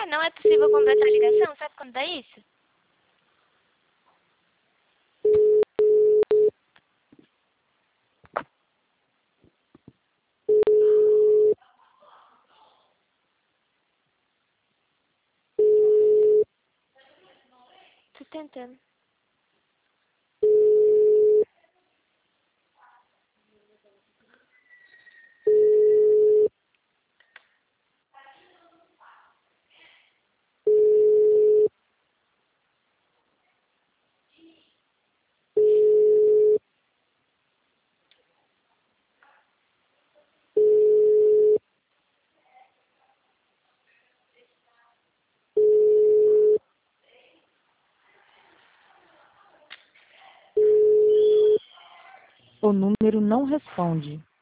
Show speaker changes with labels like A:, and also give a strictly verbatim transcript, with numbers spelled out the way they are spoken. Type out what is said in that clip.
A: não é possível completar a ligação? Sabe quando dá isso? Tô tentando.
B: O número não responde.